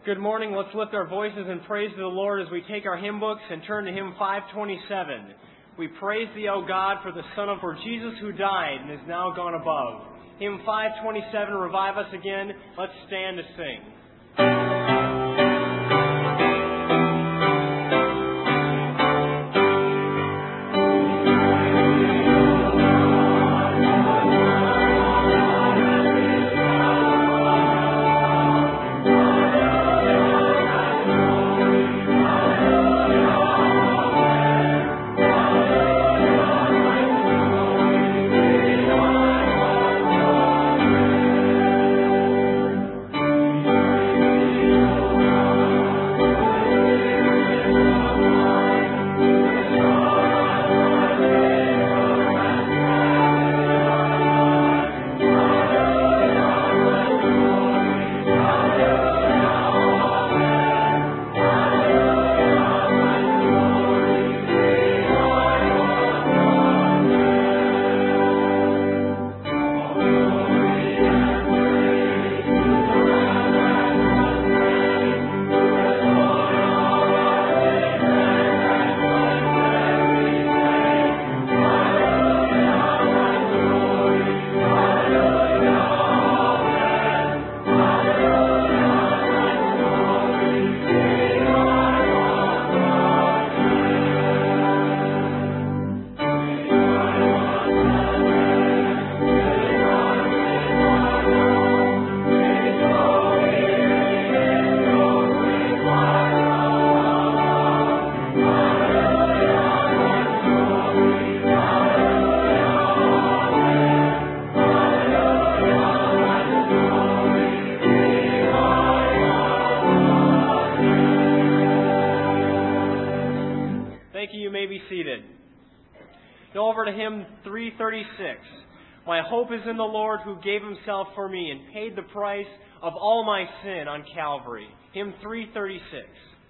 Good morning. Let's lift our voices in praise to the Lord as we take our hymn books and turn to hymn 527. We praise Thee, O God, for Jesus who died and is now gone above. Hymn 527, revive us again. Let's stand to sing. Over to hymn 336. My hope is in the Lord who gave himself for me and paid the price of all my sin on Calvary. Hymn 336.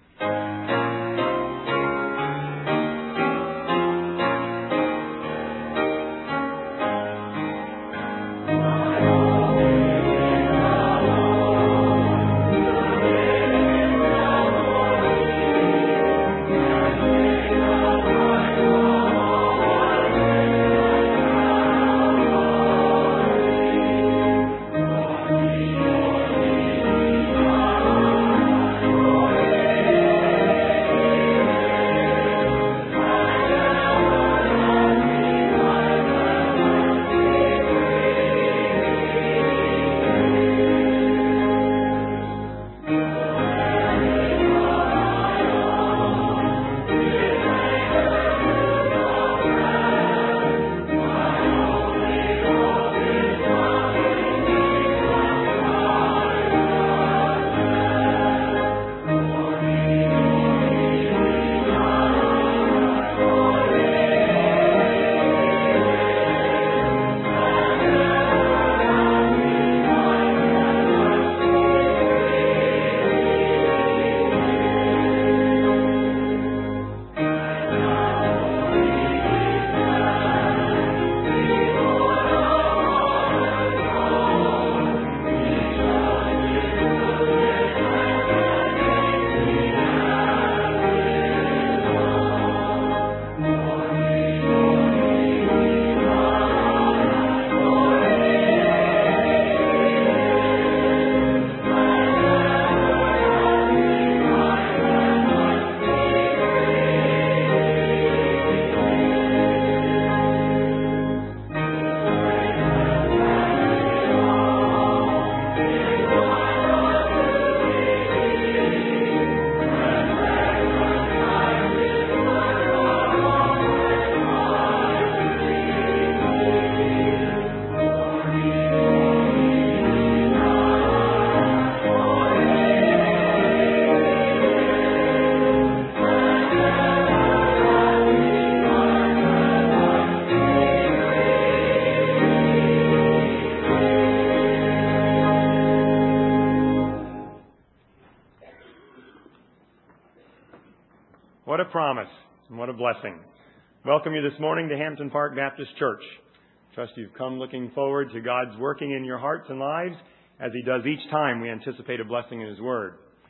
What a promise and what a blessing. Welcome you this morning to Hampton Park Baptist Church. Trust you've come looking forward to God's working in your hearts and lives as He does each time we anticipate a blessing in His Word.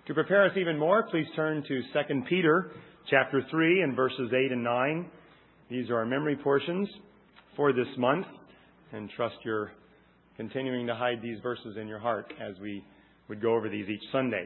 To prepare us even more, please turn to 2 Peter chapter 3 and verses 8 and 9. These are our memory portions for this month, and trust you're continuing to hide these verses in your heart as we would go over these each Sunday.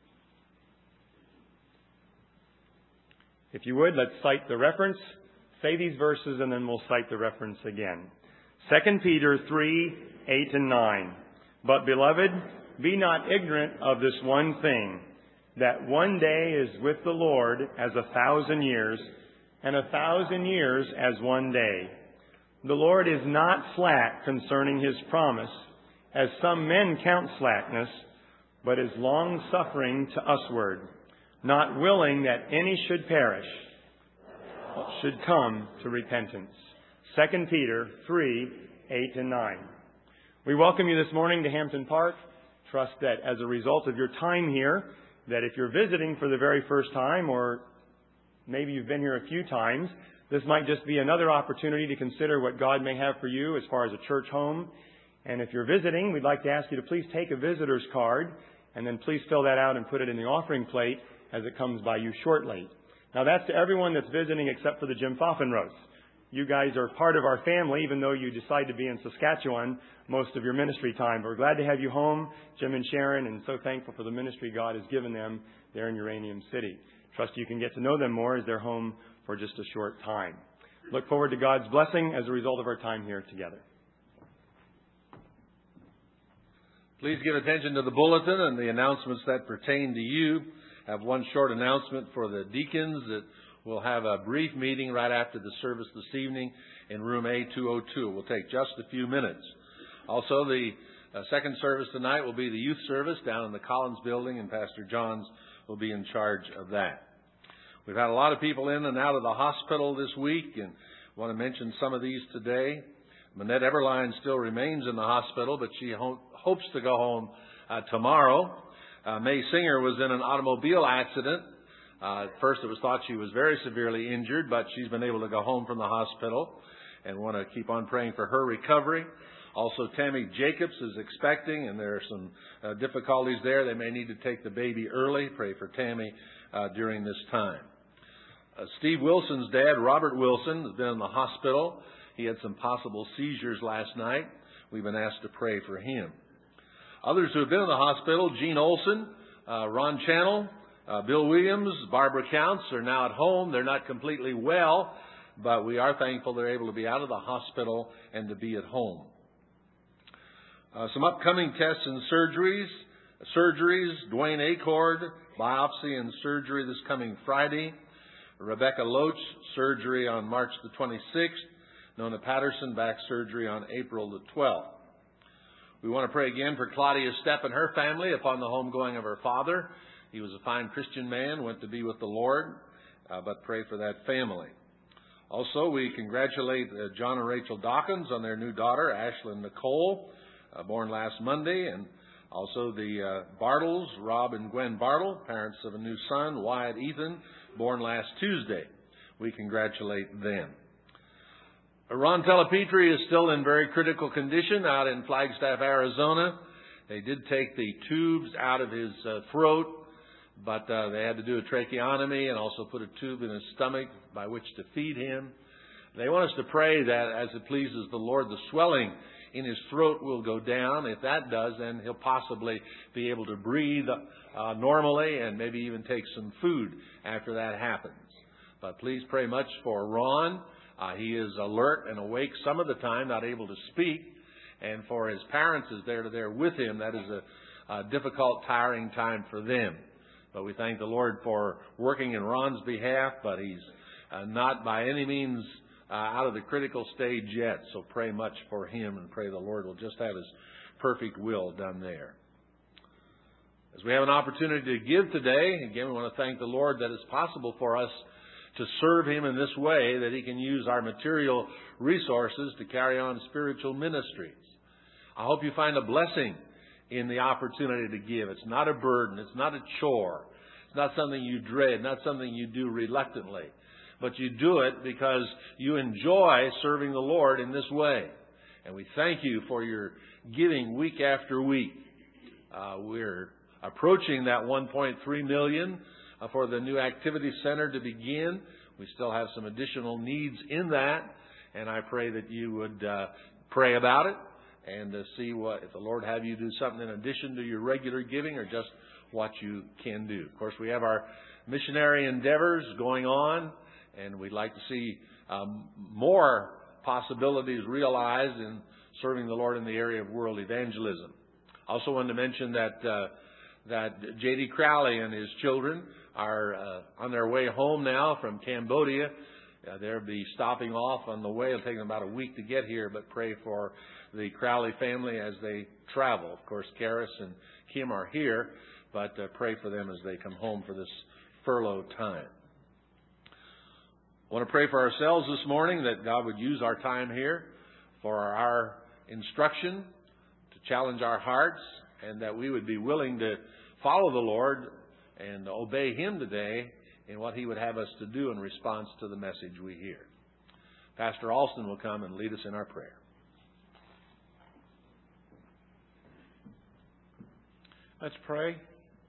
If you would, let's cite the reference, say these verses, and then we'll cite the reference again. 2 Peter 3, 8 and 9. But, beloved, be not ignorant of this one thing, that one day is with the Lord as 1,000 years, and 1,000 years as one day. The Lord is not slack concerning His promise, as some men count slackness, but is long-suffering to usward, not willing that any should perish, but should come to repentance. 2 Peter 3, 8 and 9. We welcome you this morning to Hampton Park. Trust that as a result of your time here, that if you're visiting for the very first time, or maybe you've been here a few times, this might just be another opportunity to consider what God may have for you as far as a church home. And if you're visiting, we'd like to ask you to please take a visitor's card, and then please fill that out and put it in the offering plate as it comes by you shortly. Now that's to everyone that's visiting except for the Jim Pfaffenroths. You guys are part of our family, even though you decide to be in Saskatchewan most of your ministry time. But we're glad to have you home, Jim and Sharon, and so thankful for the ministry God has given them there in Uranium City. Trust you can get to know them more as they're home for just a short time. Look forward to God's blessing as a result of our time here together. Please give attention to the bulletin and the announcements that pertain to you. I have one short announcement for the deacons that we'll have a brief meeting right after the service this evening in room A202. We'll take just a few minutes. Also, the second service tonight will be the youth service down in the Collins building, and Pastor Johns will be in charge of that. We've had a lot of people in and out of the hospital this week, and want to mention some of these today. Manette Everline still remains in the hospital, but she hopes to go home tomorrow. May Singer was in an automobile accident. At first it was thought she was very severely injured, but she's been able to go home from the hospital, and want to keep on praying for her recovery. Also, Tammy Jacobs is expecting, and there are some difficulties there. They may need to take the baby early. Pray for Tammy during this time. Steve Wilson's dad, Robert Wilson, has been in the hospital. He had some possible seizures last night. We've been asked to pray for him. Others who have been in the hospital, Gene Olson, Ron Channel, Bill Williams, Barbara Counts are now at home. They're not completely well, but we are thankful they're able to be out of the hospital and to be at home. Some upcoming tests and surgeries, Dwayne Acord, biopsy and surgery this coming Friday. Rebecca Loach, surgery on March the 26th. Nona Patterson, back surgery on April the 12th. We want to pray again for Claudia Stepp and her family upon the homegoing of her father. He was a fine Christian man, went to be with the Lord, but pray for that family. Also, we congratulate John and Rachel Dawkins on their new daughter, Ashlyn Nicole, born last Monday, and also the Bartles, Rob and Gwen Bartle, parents of a new son, Wyatt Ethan, born last Tuesday. We congratulate them. Ron Tellepetri is still in very critical condition out in Flagstaff, Arizona. They did take the tubes out of his throat, but they had to do a tracheotomy and also put a tube in his stomach by which to feed him. They want us to pray that as it pleases the Lord, the swelling in his throat will go down. If that does, then he'll possibly be able to breathe normally and maybe even take some food after that happens. But please pray much for Ron. He is alert and awake some of the time, not able to speak. And for his parents as they're there with him, that is a difficult, tiring time for them. But we thank the Lord for working in Ron's behalf, but he's not by any means out of the critical stage yet. So pray much for him, and pray the Lord will just have his perfect will done there. As we have an opportunity to give today, again, we want to thank the Lord that it's possible for us to serve him in this way, that he can use our material resources to carry on spiritual ministries. I hope you find a blessing in the opportunity to give. It's not a burden. It's not a chore. It's not something you dread, not something you do reluctantly. But you do it because you enjoy serving the Lord in this way. And we thank you for your giving week after week. We're approaching that $1.3 million for the new activity center to begin. We still have some additional needs in that, and I pray that you would pray about it and see what, if the Lord have you do something in addition to your regular giving or just what you can do. Of course, we have our missionary endeavors going on, and we'd like to see more possibilities realized in serving the Lord in the area of world evangelism. Also wanted to mention that J.D. Crowley and his children are on their way home now from Cambodia. They'll be stopping off on the way. It'll take them about a week to get here, but pray for the Crowley family as they travel. Of course, Karis and Kim are here, but pray for them as they come home for this furlough time. I want to pray for ourselves this morning that God would use our time here for our instruction, to challenge our hearts, and that we would be willing to follow the Lord and obey Him today in what He would have us to do in response to the message we hear. Pastor Alston will come and lead us in our prayer. Let's pray.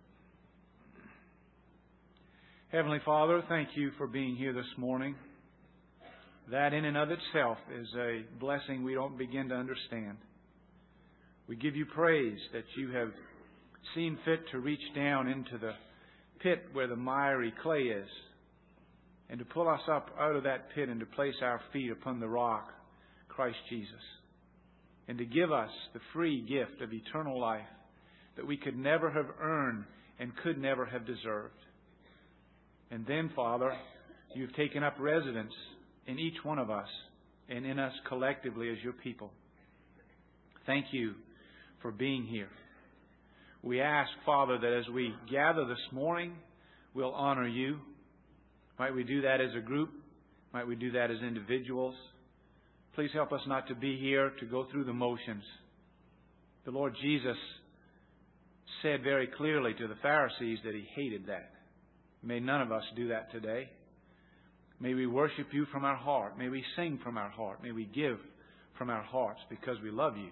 Heavenly Father, thank you for being here this morning. That in and of itself is a blessing we don't begin to understand. We give you praise that you have seen fit to reach down into the pit where the miry clay is and to pull us up out of that pit and to place our feet upon the rock, Christ Jesus, and to give us the free gift of eternal life that we could never have earned and could never have deserved. And then, Father, you've taken up residence in each one of us and in us collectively as your people. Thank you for being here. We ask, Father, that as we gather this morning, we'll honor you. Might we do that as a group? Might we do that as individuals? Please help us not to be here to go through the motions. The Lord Jesus said very clearly to the Pharisees that He hated that. May none of us do that today. May we worship you from our heart. May we sing from our heart. May we give from our hearts because we love you.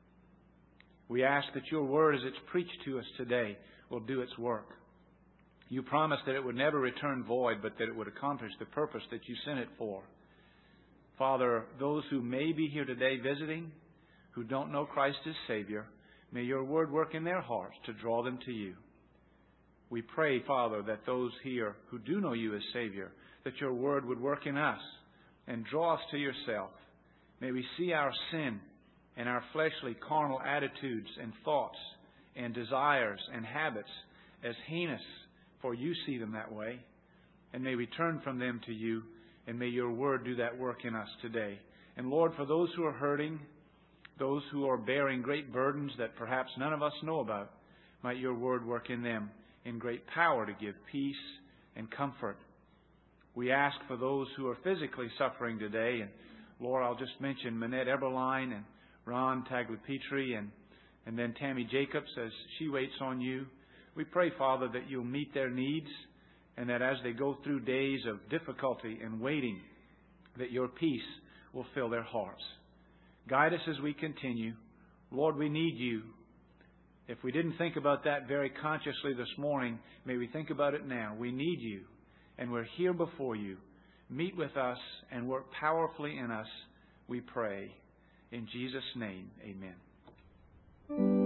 We ask that your word as it's preached to us today will do its work. You promised that it would never return void, but that it would accomplish the purpose that you sent it for. Father, those who may be here today visiting, who don't know Christ as Savior, may your word work in their hearts to draw them to you. We pray, Father, that those here who do know you as Savior, that your word would work in us and draw us to yourself. May we see our sin and our fleshly, carnal attitudes and thoughts and desires and habits as heinous, for you see them that way. And may we turn from them to you, and may your word do that work in us today. And Lord, for those who are hurting, those who are bearing great burdens that perhaps none of us know about, might your word work in them in great power to give peace and comfort. We ask for those who are physically suffering today, and Lord, I'll just mention Manette Eberline and Ron Tagliapetri and then Tammy Jacobs as she waits on you. We pray, Father, that you'll meet their needs and that as they go through days of difficulty and waiting, that your peace will fill their hearts. Guide us as we continue. Lord, we need you. If we didn't think about that very consciously this morning, may we think about it now. We need you, and we're here before you. Meet with us and work powerfully in us, we pray. In Jesus' name, amen.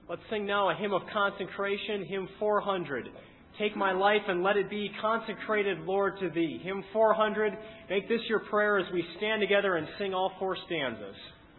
Let's sing now a hymn of consecration, hymn 400. Take my life and let it be consecrated, Lord, to Thee. Hymn 400. Make this your prayer as we stand together and sing all 4 stanzas.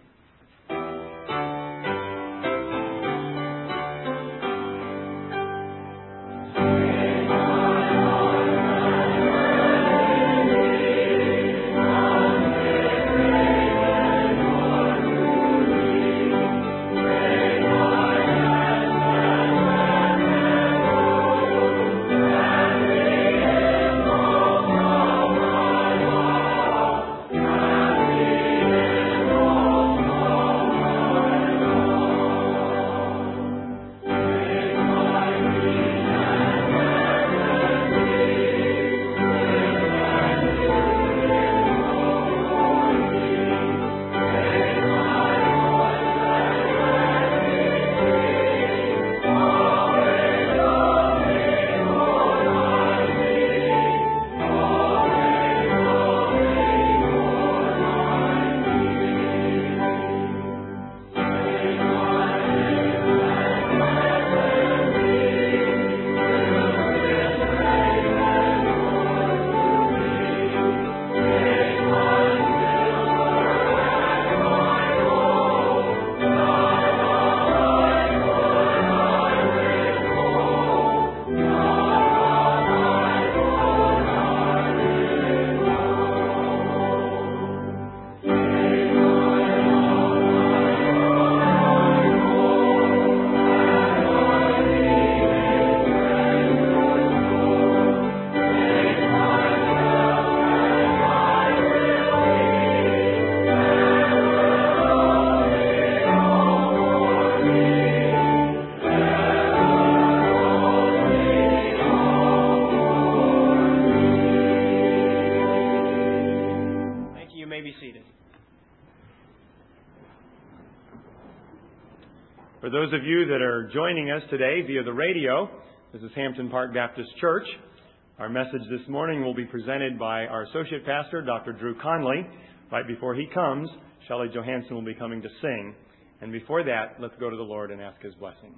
For those of you that are joining us today via the radio, this is Hampton Park Baptist Church. Our message this morning will be presented by our Associate Pastor, Dr. Drew Conley. Right before he comes, Shelley Johansson will be coming to sing. And before that, let's go to the Lord and ask His blessing.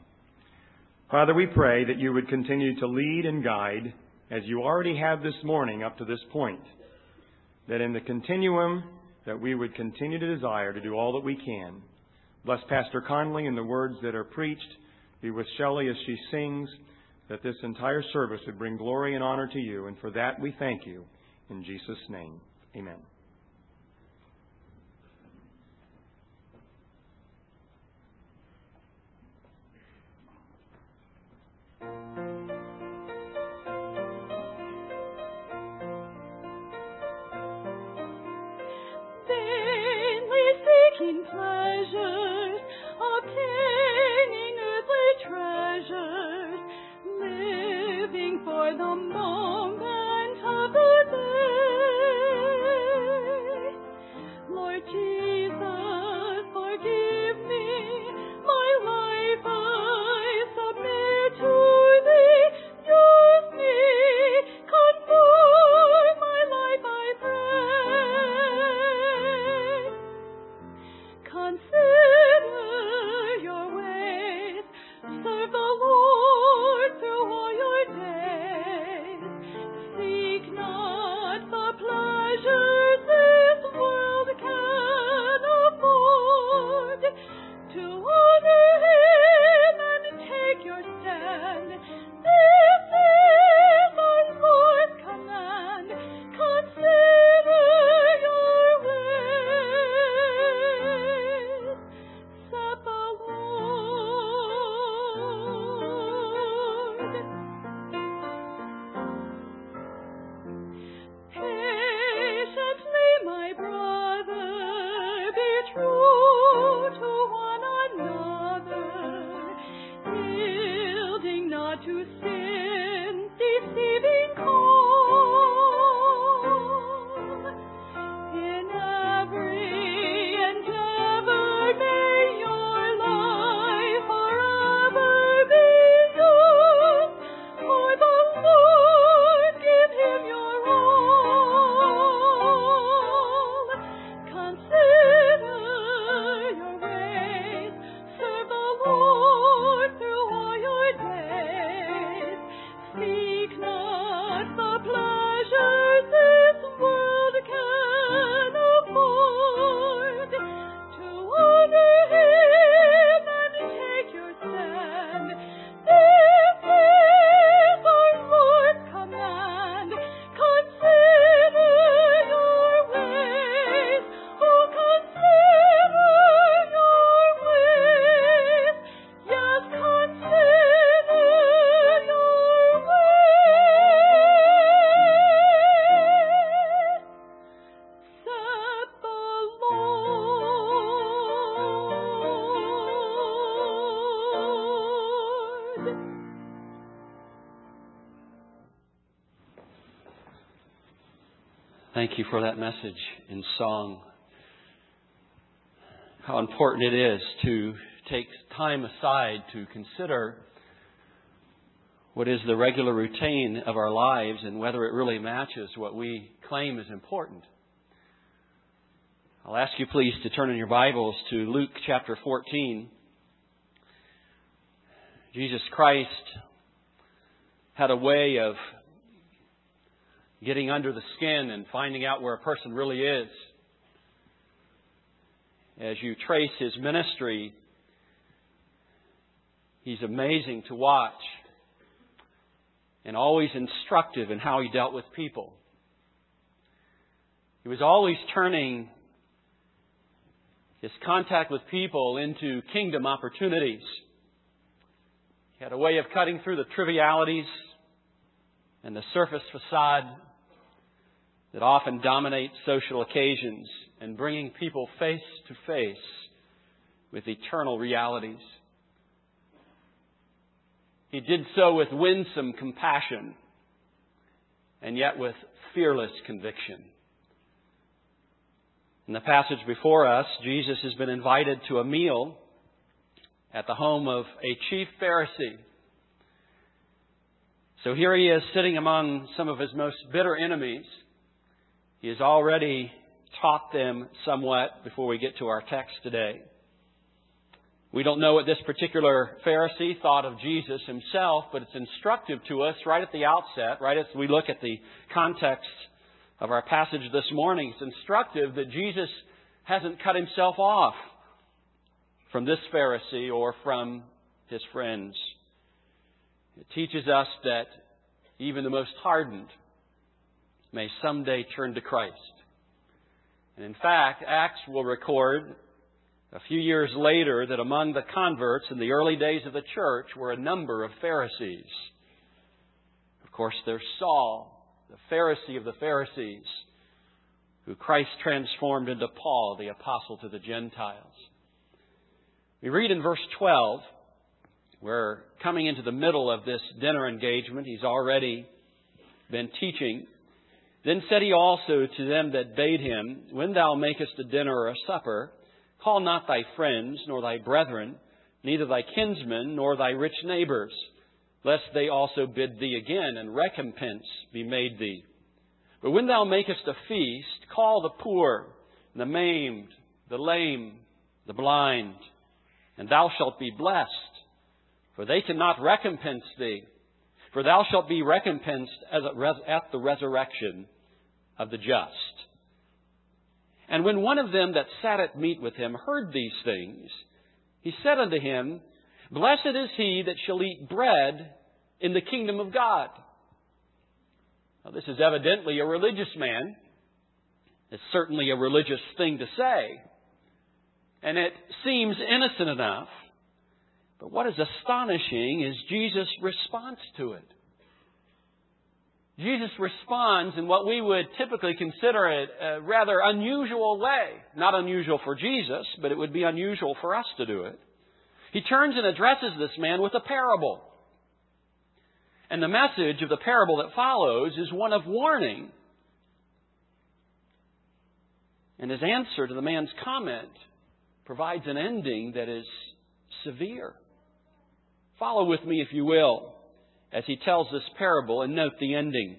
Father, we pray that You would continue to lead and guide, as You already have this morning up to this point. That in the continuum, that we would continue to desire to do all that we can. Bless Pastor Conley and the words that are preached. Be with Shelley as she sings, that this entire service would bring glory and honor to You. And for that we thank You. In Jesus' name, amen. Seeking pleasures, obtaining earthly treasures, living for the moment of the day. Thank you for that message in song. How important it is to take time aside to consider what is the regular routine of our lives and whether it really matches what we claim is important. I'll ask you please to turn in your Bibles to Luke chapter 14. Jesus Christ had a way of getting under the skin and finding out where a person really is. As you trace His ministry, He's amazing to watch and always instructive in how He dealt with people. He was always turning His contact with people into kingdom opportunities. He had a way of cutting through the trivialities and the surface facade that often dominate social occasions and bringing people face to face with eternal realities. He did so with winsome compassion and yet with fearless conviction. In the passage before us, Jesus has been invited to a meal at the home of a chief Pharisee. So here he is sitting among some of his most bitter enemies. He has already taught them somewhat before we get to our text today. We don't know what this particular Pharisee thought of Jesus himself, but it's instructive to us right at the outset, right as we look at the context of our passage this morning. It's instructive that Jesus hasn't cut himself off from this Pharisee or from his friends. It teaches us that even the most hardened may someday turn to Christ. And in fact, Acts will record a few years later that among the converts in the early days of the church were a number of Pharisees. Of course, there's Saul, the Pharisee of the Pharisees, who Christ transformed into Paul, the apostle to the Gentiles. We read in verse 12, we're coming into the middle of this dinner engagement. He's already been teaching. Then said he also to them that bade him, When thou makest a dinner or a supper, call not thy friends, nor thy brethren, neither thy kinsmen, nor thy rich neighbors, lest they also bid thee again, and recompense be made thee. But when thou makest a feast, call the poor, the maimed, the lame, the blind, and thou shalt be blessed, for they cannot recompense thee. For thou shalt be recompensed at the resurrection of the just. And when one of them that sat at meat with him heard these things, he said unto him, Blessed is he that shall eat bread in the kingdom of God. Now, this is evidently a religious man. It's certainly a religious thing to say. And it seems innocent enough. But what is astonishing is Jesus' response to it. Jesus responds in what we would typically consider a rather unusual way. Not unusual for Jesus, but it would be unusual for us to do it. He turns and addresses this man with a parable. And the message of the parable that follows is one of warning. And his answer to the man's comment provides an ending that is severe. Follow with me, if you will, as he tells this parable, and note the ending.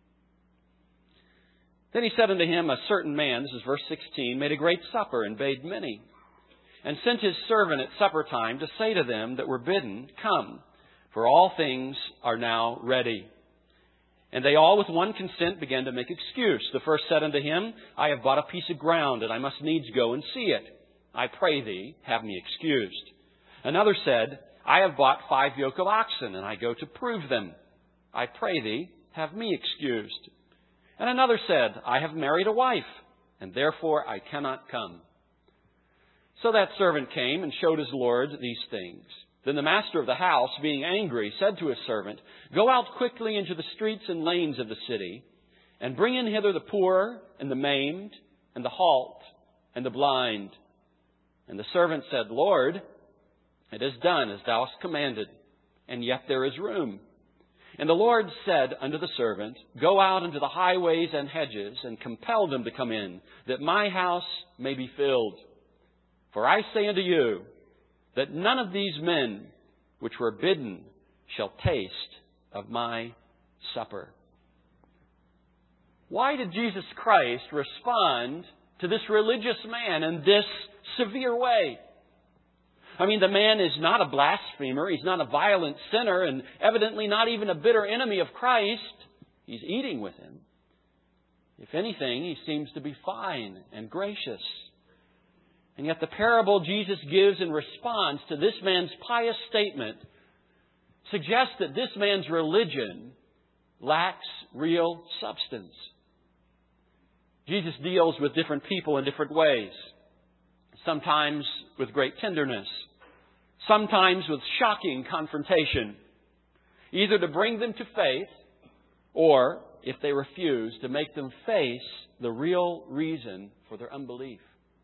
Then he said unto him, A certain man, this is verse 16, made a great supper and bade many, and sent his servant at supper time to say to them that were bidden, Come, for all things are now ready. And they all with one consent began to make excuse. The first said unto him, I have bought a piece of ground, and I must needs go and see it. I pray thee, have me excused. Another said, I have bought 5 yoke of oxen, and I go to prove them. I pray thee, have me excused. And another said, I have married a wife, and therefore I cannot come. So that servant came and showed his lord these things. Then the master of the house, being angry, said to his servant, Go out quickly into the streets and lanes of the city, and bring in hither the poor, and the maimed, and the halt, and the blind. And the servant said, Lord, it is done as thou hast commanded, and yet there is room. And the Lord said unto the servant, Go out into the highways and hedges, and compel them to come in, that my house may be filled. For I say unto you, that none of these men which were bidden shall taste of my supper. Why did Jesus Christ respond to this religious man in this severe way? I mean, the man is not a blasphemer. He's not a violent sinner, and evidently not even a bitter enemy of Christ. He's eating with him. If anything, he seems to be fine and gracious. And yet the parable Jesus gives in response to this man's pious statement suggests that this man's religion lacks real substance. Jesus deals with different people in different ways. Sometimes with great tenderness. Sometimes with shocking confrontation. Either to bring them to faith, or, if they refuse, to make them face the real reason for their unbelief.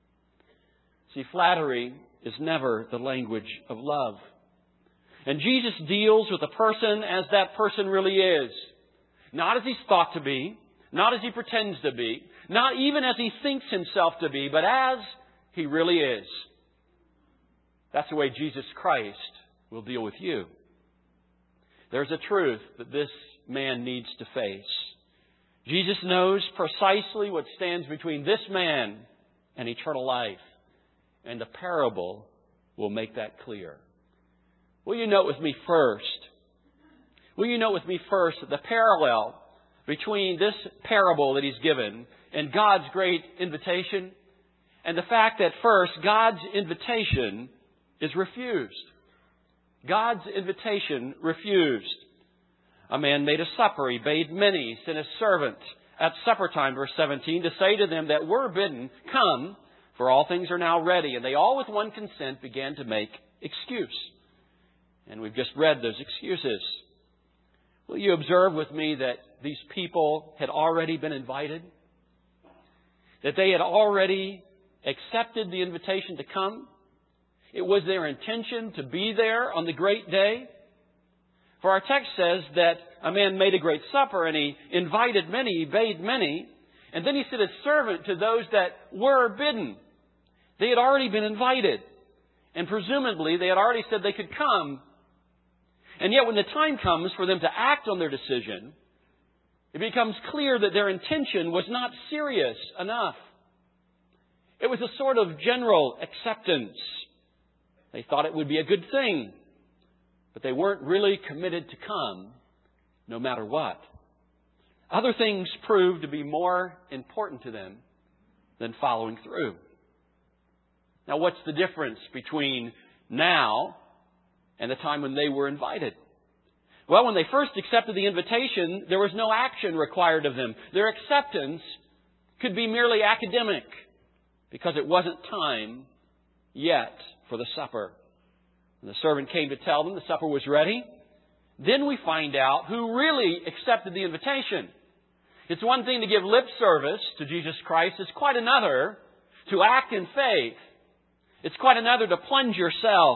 See, flattery is never the language of love. And Jesus deals with a person as that person really is. Not as he's thought to be, not as he pretends to be, not even as he thinks himself to be, but as he really is. That's the way Jesus Christ will deal with you. There's a truth that this man needs to face. Jesus knows precisely what stands between this man and eternal life. And the parable will make that clear. Will you note with me first? Will you note with me first that the parallel between this parable that he's given and God's great invitation, and the fact that first, God's invitation is refused. God's invitation refused. A man made a supper. He bade many, sent his servant at supper time, verse 17, to say to them that were bidden, Come, for all things are now ready. And they all with one consent began to make excuse. And we've just read those excuses. Will you observe with me that these people had already been invited? That they had already accepted the invitation to come? It was their intention to be there on the great day? For our text says that a man made a great supper and he invited many, he bade many, and then he sent a servant to those that were bidden. They had already been invited. And presumably they had already said they could come. And yet when the time comes for them to act on their decision, it becomes clear that their intention was not serious enough. It was a sort of general acceptance. They thought it would be a good thing. But they weren't really committed to come, no matter what. Other things proved to be more important to them than following through. Now, what's the difference between now and the time when they were invited? Well, when they first accepted the invitation, there was no action required of them. Their acceptance could be merely academic because it wasn't time yet for the supper. When the servant came to tell them the supper was ready, then we find out who really accepted the invitation. It's one thing to give lip service to Jesus Christ. It's quite another to act in faith. It's quite another to plunge yourself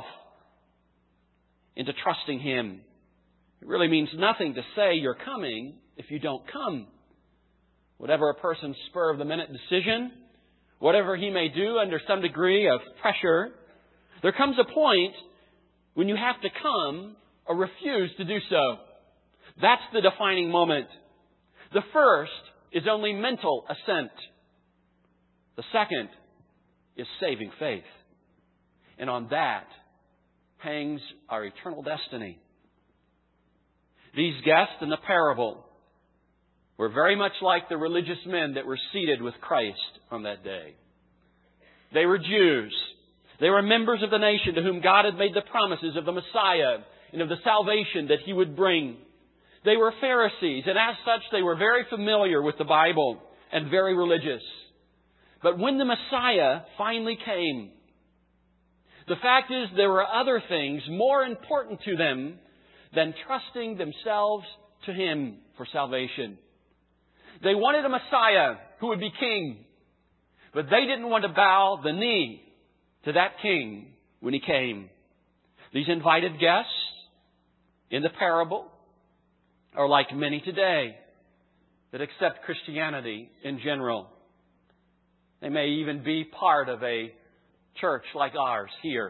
into trusting Him. It really means nothing to say you're coming if you don't come. Whatever a person's spur-of-the-minute decision, whatever he may do under some degree of pressure, there comes a point when you have to come or refuse to do so. That's the defining moment. The first is only mental assent. The second is saving faith. And on that hangs our eternal destiny. These guests in the parable were very much like the religious men that were seated with Christ on that day. They were Jews. They were members of the nation to whom God had made the promises of the Messiah and of the salvation that He would bring. They were Pharisees, and as such they were very familiar with the Bible and very religious. But when the Messiah finally came, the fact is there were other things more important to them than trusting themselves to Him for salvation. They wanted a Messiah who would be king, but they didn't want to bow the knee to that king when He came. These invited guests in the parable are like many today that accept Christianity in general. They may even be part of a church like ours here.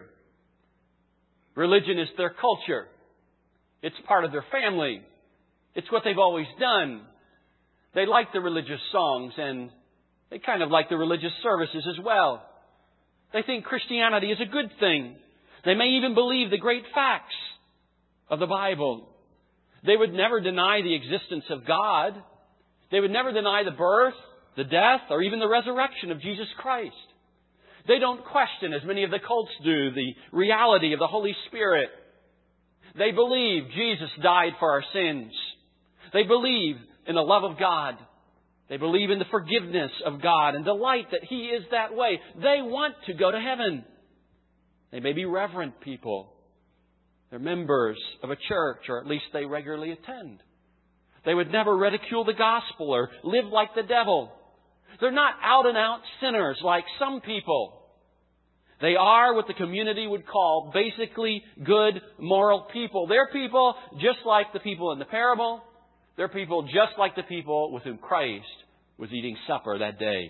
Religion is their culture. It's part of their family. It's what they've always done. They like the religious songs, and they kind of like the religious services as well. They think Christianity is a good thing. They may even believe the great facts of the Bible. They would never deny the existence of God. They would never deny the birth, the death, or even the resurrection of Jesus Christ. They don't question, as many of the cults do, the reality of the Holy Spirit. They believe Jesus died for our sins. They believe in the love of God. They believe in the forgiveness of God and delight that He is that way. They want to go to heaven. They may be reverent people. They're members of a church, or at least they regularly attend. They would never ridicule the gospel or live like the devil. They're not out-and-out sinners like some people. They are what the community would call basically good, moral people. They're people just like the people in the parable. They're people just like the people with whom Christ was eating supper that day.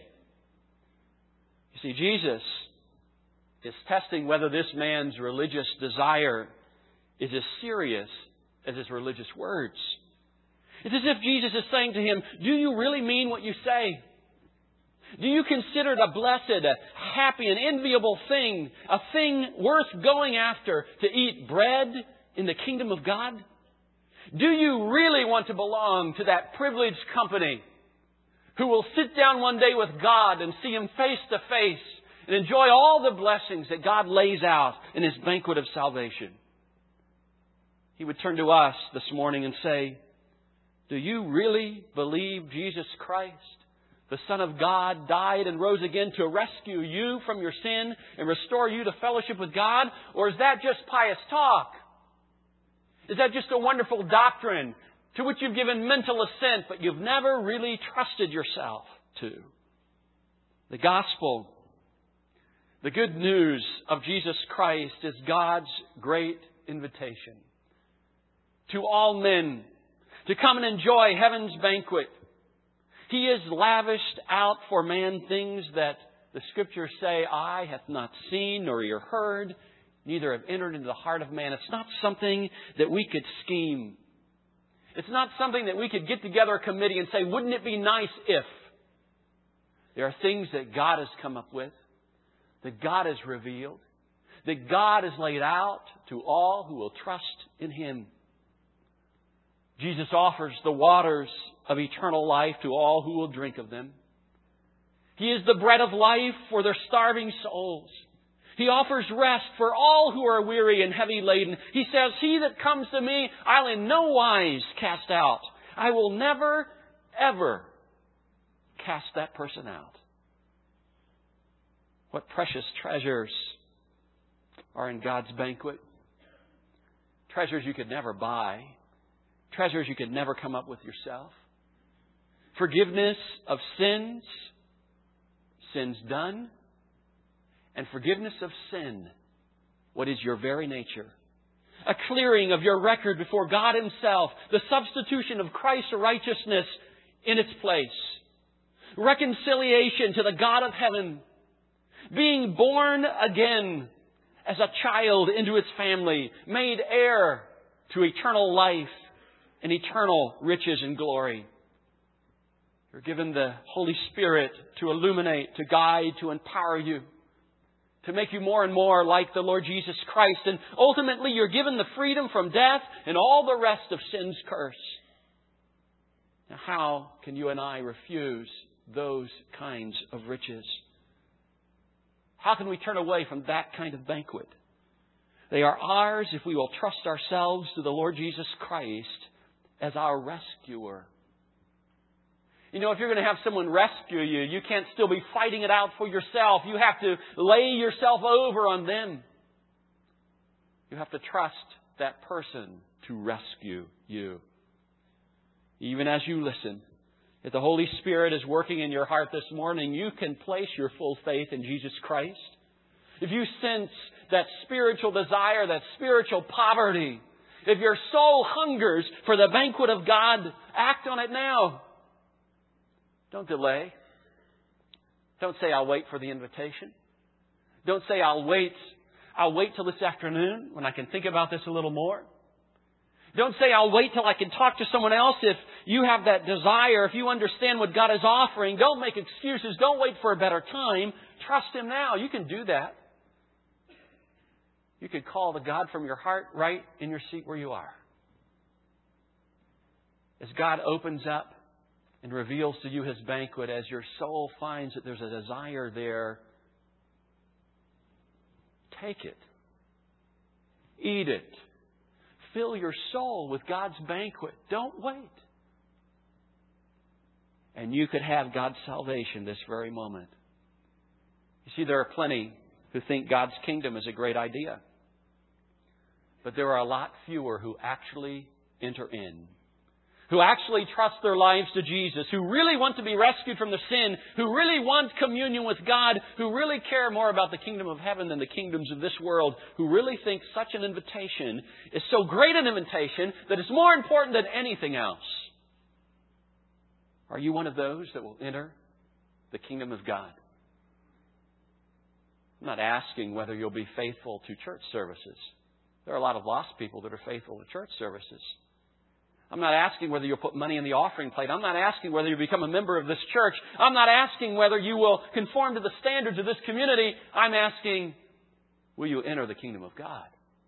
You see, Jesus is testing whether this man's religious desire is as serious as his religious words. It's as if Jesus is saying to him, do you really mean what you say? Do you consider it a blessed, a happy, an enviable thing, a thing worth going after to eat bread in the kingdom of God? Do you really want to belong to that privileged company who will sit down one day with God and see Him face to face and enjoy all the blessings that God lays out in His banquet of salvation? He would turn to us this morning and say, do you really believe Jesus Christ, the Son of God, died and rose again to rescue you from your sin and restore you to fellowship with God? Or is that just pious talk? Is that just a wonderful doctrine to which you've given mental assent, but you've never really trusted yourself to? The gospel, the good news of Jesus Christ, is God's great invitation to all men to come and enjoy heaven's banquet. He has lavished out for man things that the Scriptures say, eye hath not seen nor ear heard, neither have entered into the heart of man. It's not something that we could scheme. It's not something that we could get together a committee and say, wouldn't it be nice if? There are things that God has come up with, that God has revealed, that God has laid out to all who will trust in Him. Jesus offers the waters of eternal life to all who will drink of them. He is the bread of life for their starving souls. He offers rest for all who are weary and heavy laden. He says, he that comes to me, I'll in no wise cast out. I will never, ever cast that person out. What precious treasures are in God's banquet. Treasures you could never buy. Treasures you could never come up with yourself. Forgiveness of sins, sins done, and forgiveness of sin, what is your very nature. A clearing of your record before God Himself, the substitution of Christ's righteousness in its place. Reconciliation to the God of heaven. Being born again as a child into His family, made heir to eternal life and eternal riches and glory. You're given the Holy Spirit to illuminate, to guide, to empower you, to make you more and more like the Lord Jesus Christ. And ultimately, you're given the freedom from death and all the rest of sin's curse. Now, how can you and I refuse those kinds of riches? How can we turn away from that kind of banquet? They are ours if we will trust ourselves to the Lord Jesus Christ as our rescuer. You know, if you're going to have someone rescue you, you can't still be fighting it out for yourself. You have to lay yourself over on them. You have to trust that person to rescue you. Even as you listen, if the Holy Spirit is working in your heart this morning, you can place your full faith in Jesus Christ. If you sense that spiritual desire, that spiritual poverty, If your soul hungers for the banquet of God, act on it now. Don't delay. Don't say, I'll wait for the invitation. Don't say, I'll wait till this afternoon when I can think about this a little more. Don't say, I'll wait till I can talk to someone else. If you have that desire, if you understand what God is offering, don't make excuses. Don't wait for a better time. Trust Him now. You can do that. You can call to God from your heart right in your seat where you are. As God opens up and reveals to you His banquet, as your soul finds that there's a desire there, take it. Eat it. Fill your soul with God's banquet. Don't wait. And you could have God's salvation this very moment. You see, there are plenty who think God's kingdom is a great idea. But there are a lot fewer who actually enter in. Who actually trust their lives to Jesus. Who really want to be rescued from the sin. Who really want communion with God. Who really care more about the kingdom of heaven than the kingdoms of this world. Who really think such an invitation is so great an invitation that it's more important than anything else. Are you one of those that will enter the kingdom of God? I'm not asking whether you'll be faithful to church services. There are a lot of lost people that are faithful to church services. I'm not asking whether you'll put money in the offering plate. I'm not asking whether you become a member of this church. I'm not asking whether you will conform to the standards of this community. I'm asking, will you enter the kingdom of God?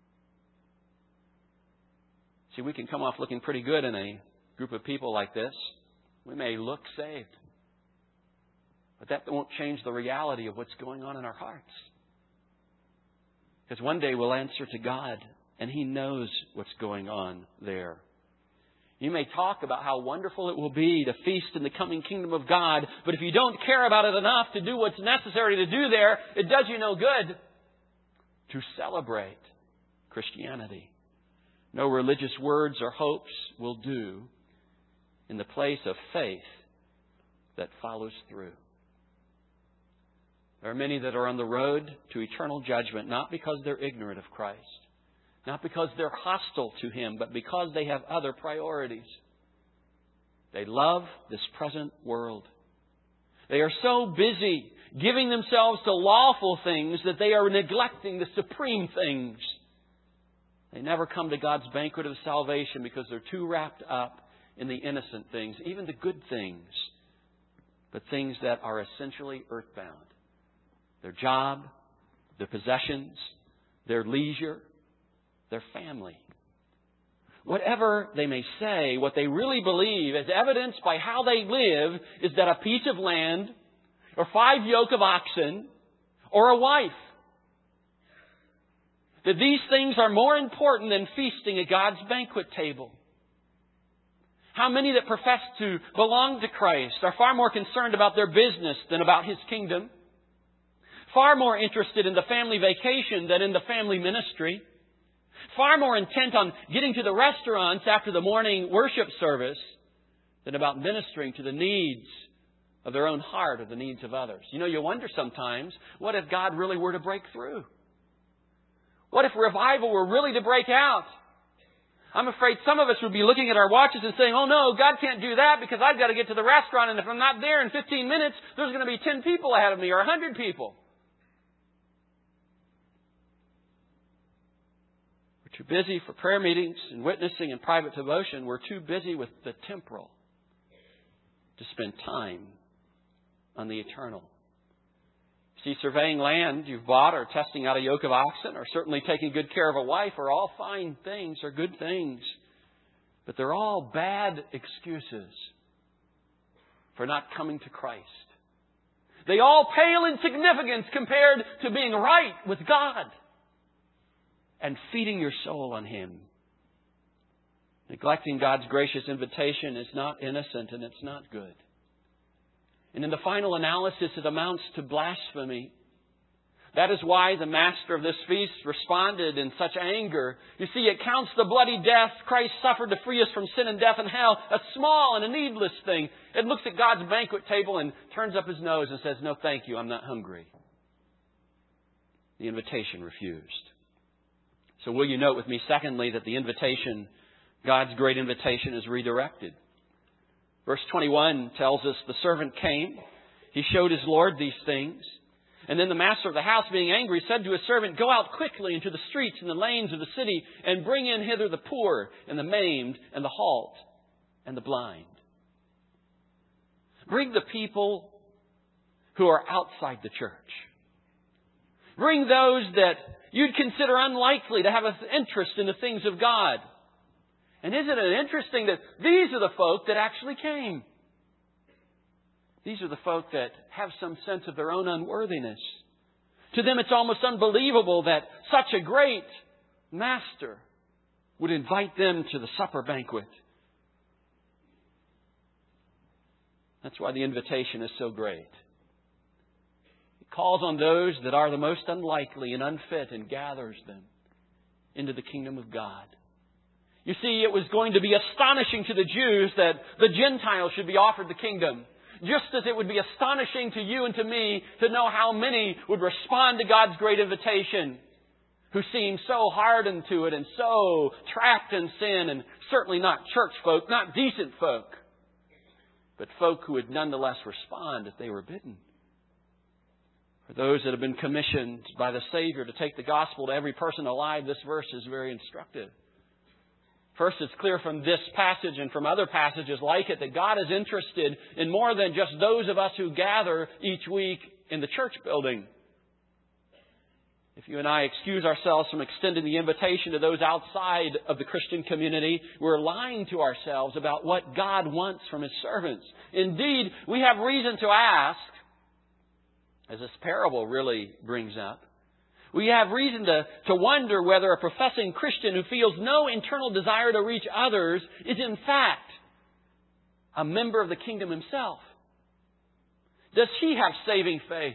See, we can come off looking pretty good in a group of people like this. We may look saved. But that won't change the reality of what's going on in our hearts. Because one day we'll answer to God, and He knows what's going on there. You may talk about how wonderful it will be to feast in the coming kingdom of God, but if you don't care about it enough to do what's necessary to do there, it does you no good to celebrate Christianity. No religious words or hopes will do in the place of faith that follows through. There are many that are on the road to eternal judgment, not because they're ignorant of Christ, not because they're hostile to Him, but because they have other priorities. They love this present world. They are so busy giving themselves to lawful things that they are neglecting the supreme things. They never come to God's banquet of salvation because they're too wrapped up in the innocent things, even the good things, but things that are essentially earthbound. Their job, their possessions, their leisure, their family. Whatever they may say, what they really believe, as evidenced by how they live, is that a piece of land, or 5 yoke of oxen, or a wife. That these things are more important than feasting at God's banquet table. How many that profess to belong to Christ are far more concerned about their business than about His kingdom? Far more interested in the family vacation than in the family ministry. Far more intent on getting to the restaurants after the morning worship service than about ministering to the needs of their own heart or the needs of others. You know, you wonder sometimes, what if God really were to break through? What if revival were really to break out? I'm afraid some of us would be looking at our watches and saying, oh no, God can't do that because I've got to get to the restaurant, and if I'm not there in 15 minutes, there's going to be 10 people ahead of me or 100 people. We're too busy for prayer meetings and witnessing and private devotion. We're too busy with the temporal to spend time on the eternal. See, surveying land you've bought, or testing out a yoke of oxen, or certainly taking good care of a wife are all fine things, are good things. But they're all bad excuses for not coming to Christ. They all pale in significance compared to being right with God and feeding your soul on Him. Neglecting God's gracious invitation is not innocent, and it's not good. And in the final analysis, it amounts to blasphemy. That is why the master of this feast responded in such anger. You see, it counts the bloody death Christ suffered to free us from sin and death and hell a small and a needless thing. It looks at God's banquet table and turns up his nose and says, no, thank you, I'm not hungry. The invitation refused. So will you note with me, secondly, that the invitation, God's great invitation, is redirected. Verse 21 tells us the servant came. He showed his Lord these things. And then the master of the house, being angry, said to his servant, "Go out quickly into the streets and the lanes of the city, and bring in hither the poor, and the maimed, and the halt, and the blind." Bring the people who are outside the church. Bring those that you'd consider unlikely to have an interest in the things of God. And isn't it interesting that these are the folk that actually came? These are the folk that have some sense of their own unworthiness. To them it's almost unbelievable that such a great master would invite them to the supper banquet. That's why the invitation is so great. It calls on those that are the most unlikely and unfit and gathers them into the kingdom of God. You see, it was going to be astonishing to the Jews that the Gentiles should be offered the kingdom. Just as it would be astonishing to you and to me to know how many would respond to God's great invitation, who seem so hardened to it and so trapped in sin, and certainly not church folk, not decent folk, but folk who would nonetheless respond if they were bidden. For those that have been commissioned by the Savior to take the gospel to every person alive, this verse is very instructive. First, it's clear from this passage and from other passages like it that God is interested in more than just those of us who gather each week in the church building. If you and I excuse ourselves from extending the invitation to those outside of the Christian community, we're lying to ourselves about what God wants from His servants. Indeed, we have reason to ask, as this parable really brings up, we have reason to wonder whether a professing Christian who feels no internal desire to reach others is in fact a member of the kingdom himself. Does he have saving faith?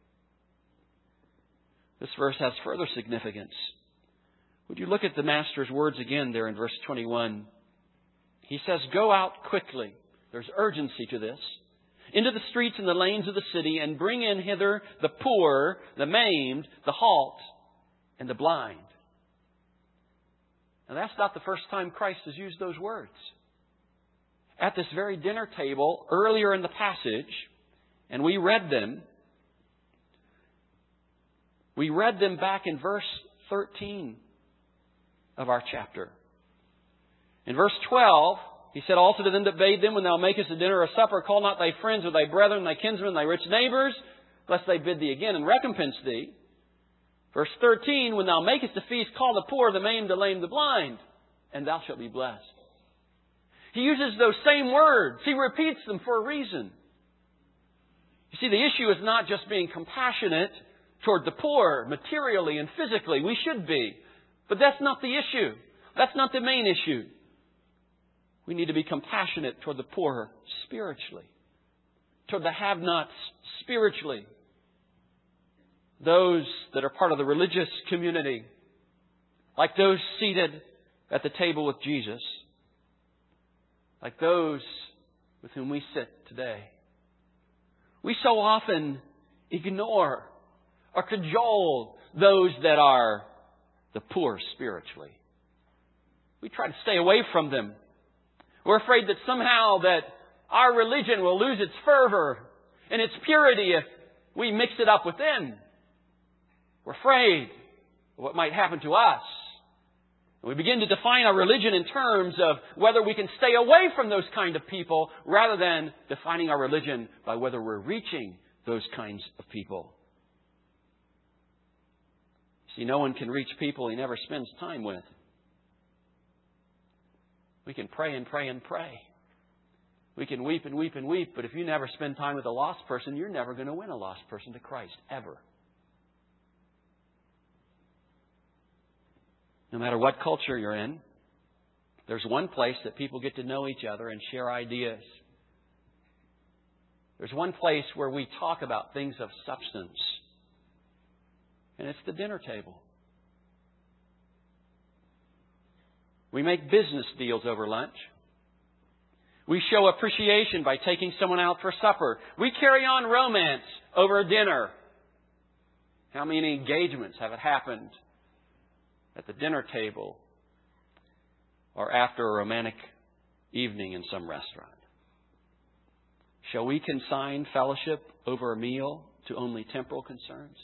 This verse has further significance. Would you look at the Master's words again there in verse 21? He says, "Go out quickly." There's urgency to this. "Into the streets and the lanes of the city, and bring in hither the poor, the maimed, the halt, and the blind." Now that's not the first time Christ has used those words. At this very dinner table, earlier in the passage, and we read them back in verse 13 of our chapter. In verse 12, He said also to them that bade them, "When thou makest a dinner or a supper, call not thy friends or thy brethren, thy kinsmen, thy rich neighbors, lest they bid thee again and recompense thee." Verse 13, "When thou makest a feast, call the poor, the maimed, the lame, the blind, and thou shalt be blessed." He uses those same words. He repeats them for a reason. You see, the issue is not just being compassionate toward the poor, materially and physically. We should be. But that's not the issue. That's not the main issue. We need to be compassionate toward the poor spiritually, toward the have-nots spiritually, those that are part of the religious community, like those seated at the table with Jesus, like those with whom we sit today. We so often ignore or cajole those that are the poor spiritually. We try to stay away from them. We're afraid that somehow that our religion will lose its fervor and its purity if we mix it up with them. We're afraid of what might happen to us. And we begin to define our religion in terms of whether we can stay away from those kind of people rather than defining our religion by whether we're reaching those kinds of people. See, no one can reach people he never spends time with. We can pray and pray and pray. We can weep and weep and weep, but if you never spend time with a lost person, you're never going to win a lost person to Christ, ever. No matter what culture you're in, there's one place that people get to know each other and share ideas. There's one place where we talk about things of substance, and it's the dinner table. We make business deals over lunch. We show appreciation by taking someone out for supper. We carry on romance over a dinner. How many engagements have it happened at the dinner table, or after a romantic evening in some restaurant? Shall we consign fellowship over a meal to only temporal concerns?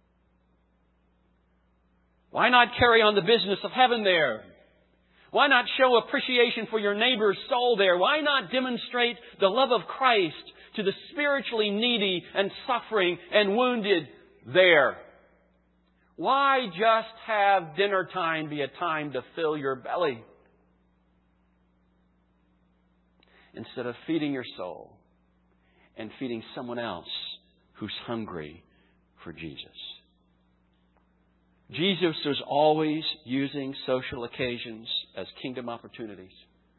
Why not carry on the business of heaven there? Why not show appreciation for your neighbor's soul there? Why not demonstrate the love of Christ to the spiritually needy and suffering and wounded there? Why just have dinner time be a time to fill your belly instead of feeding your soul and feeding someone else who's hungry for Jesus? Jesus was always using social occasions as kingdom opportunities.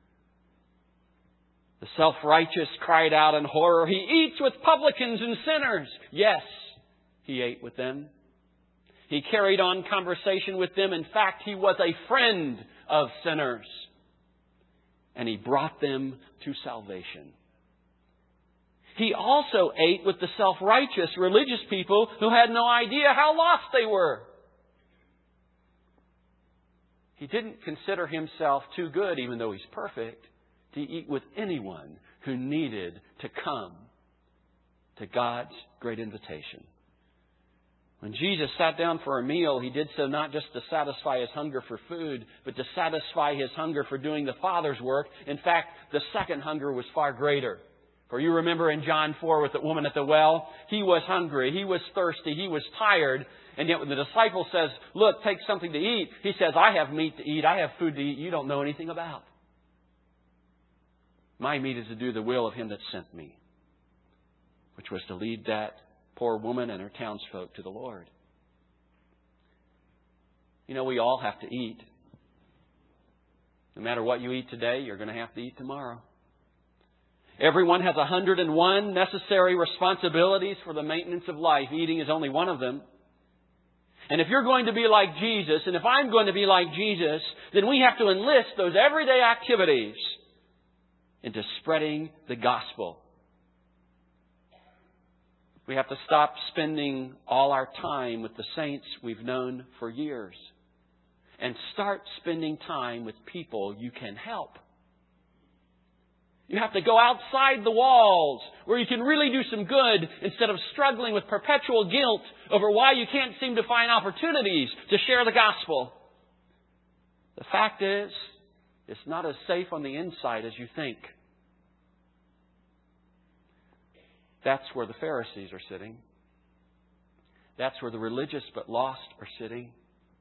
The self-righteous cried out in horror, "He eats with publicans and sinners." Yes, He ate with them. He carried on conversation with them. In fact, He was a friend of sinners. And He brought them to salvation. He also ate with the self-righteous religious people who had no idea how lost they were. He didn't consider Himself too good, even though He's perfect, to eat with anyone who needed to come to God's great invitation. When Jesus sat down for a meal, He did so not just to satisfy His hunger for food, but to satisfy His hunger for doing the Father's work. In fact, the second hunger was far greater. For you remember in John 4 with the woman at the well, He was hungry, He was thirsty, He was tired. And yet when the disciple says, "Look, take something to eat," He says, "I have meat to eat, I have food to eat you don't know anything about. My meat is to do the will of Him that sent me," which was to lead that poor woman and her townsfolk to the Lord. You know, we all have to eat. No matter what you eat today, you're going to have to eat tomorrow. Everyone has 101 necessary responsibilities for the maintenance of life. Eating is only one of them. And if you're going to be like Jesus, and if I'm going to be like Jesus, then we have to enlist those everyday activities into spreading the gospel. We have to stop spending all our time with the saints we've known for years and start spending time with people you can help. You have to go outside the walls where you can really do some good instead of struggling with perpetual guilt over why you can't seem to find opportunities to share the gospel. The fact is, it's not as safe on the inside as you think. That's where the Pharisees are sitting. That's where the religious but lost are sitting.